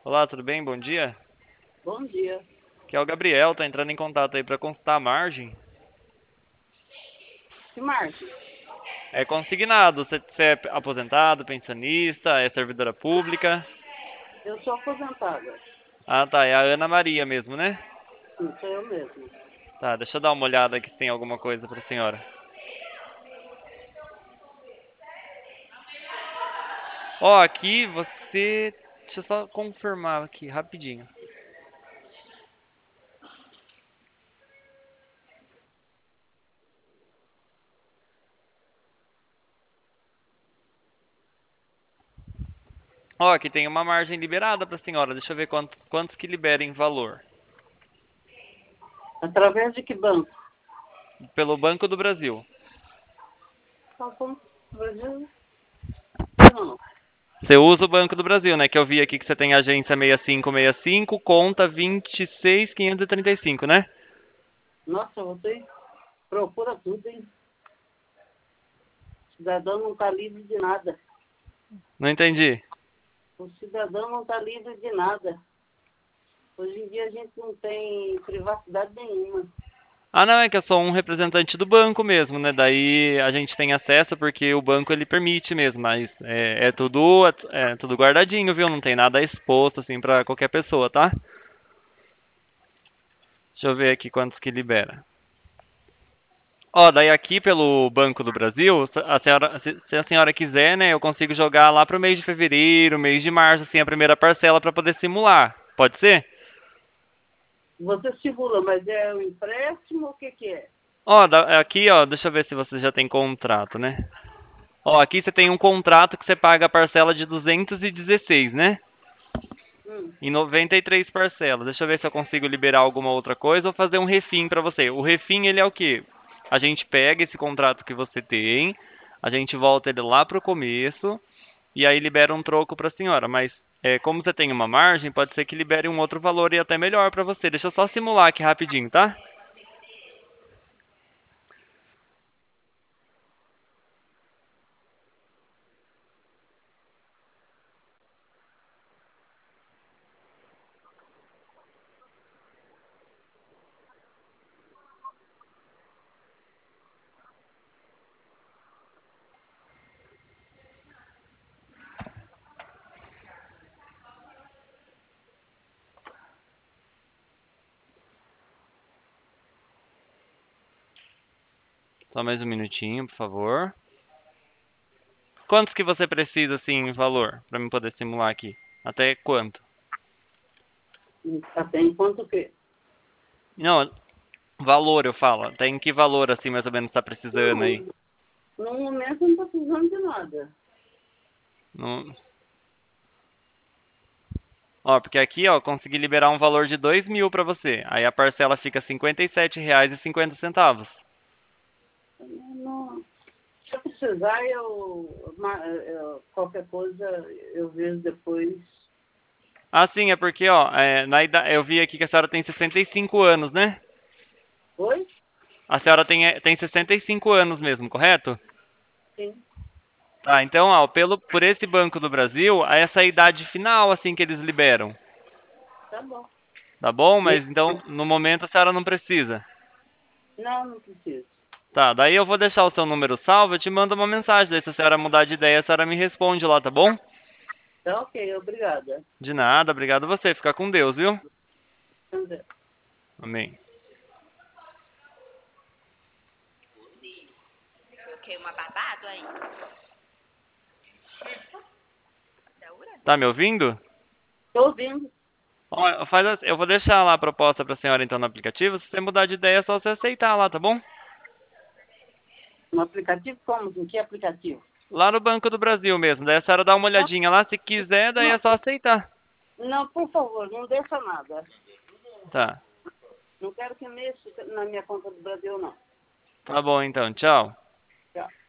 Olá, tudo bem? Bom dia. Bom dia. Aqui é o Gabriel, tá entrando em contato aí para consultar a margem. Que margem? É consignado, você é aposentado, pensionista, é servidora pública? Eu sou aposentada. Ah, tá, é a Ana Maria mesmo, né? Sim, sou eu mesmo. Tá, deixa eu dar uma olhada aqui se tem alguma coisa pra senhora. Ó, aqui você... Deixa eu só confirmar aqui, rapidinho. Ó, aqui tem uma margem liberada pra senhora, deixa eu ver quantos que libera em valor. Através de que banco? Pelo Banco do Brasil. Só como Brasil? Não. Você usa o Banco do Brasil, né? Que eu vi aqui que você tem agência 6565, conta 26535, né? Nossa, você procura tudo, hein? O cidadão não está livre de nada. Não entendi. O cidadão não está livre de nada. Hoje em dia a gente não tem privacidade nenhuma. Ah, não, é que eu sou um representante do banco mesmo, né? Daí a gente tem acesso porque o banco ele permite mesmo, mas é tudo guardadinho, viu? Não tem nada exposto assim pra qualquer pessoa, tá? Deixa eu ver aqui quantos que libera. Ó, daí aqui pelo Banco do Brasil, se a senhora quiser, né, eu consigo jogar lá pro mês de fevereiro, mês de março, assim, a primeira parcela pra poder simular. Pode ser? Você simula, mas é um empréstimo ou o que, que é? Ó, aqui, ó, deixa eu ver se você já tem contrato, né? Ó, aqui você tem um contrato que você paga a parcela de 216, né? Hum, Em 93 parcelas. Deixa eu ver se eu consigo liberar alguma outra coisa ou fazer um refim pra você. O refim, ele é o quê? A gente pega esse contrato que você tem, a gente volta ele lá pro começo e aí libera um troco pra senhora. Mas como você tem uma margem, pode ser que libere um outro valor e até melhor pra você. Deixa eu só simular aqui rapidinho, tá? Só mais um minutinho, por favor. Quantos que você precisa, assim, em valor, pra mim poder simular aqui? Até quanto? até enquanto o quê? Não, valor eu falo. Até em que valor, assim, mais ou menos tá precisando aí? Não, no momento eu não estou precisando de nada. Não... Ó, porque aqui, ó, consegui liberar um valor de 2.000 pra você. Aí a parcela fica R$ 57,50. Não, se eu precisar, qualquer coisa eu vejo depois. Ah, sim, é porque, ó, eu vi aqui que a senhora tem 65 anos, né? Oi? A senhora tem 65 anos mesmo, correto? Sim, Tá, então, ó, por esse Banco do Brasil, essa é a idade final, assim, que eles liberam. tá bom. Tá bom? E- Mas então, no momento, a senhora não precisa. Não, não preciso. Tá, daí eu vou deixar o seu número salvo, eu te mando uma mensagem. Daí se a senhora mudar de ideia, a senhora me responde lá, tá bom? Tá ok, obrigada. De nada, obrigado a você. Fica com Deus, viu? Entendeu? Amém. Coloquei uma babado aí. Daura? Tá me ouvindo? Estou ouvindo. Ó, eu vou deixar lá a proposta pra senhora então no aplicativo. Se você mudar de ideia, é só você aceitar lá, tá bom? Um aplicativo como? Em que aplicativo? Lá no Banco do Brasil mesmo. Daí a senhora dá uma Não, olhadinha lá. Se quiser, daí é não, só aceitar. não, por favor, não deixa nada. Tá. Não quero que mexa na minha conta do Brasil, não. Tá bom então. Tchau. Tchau.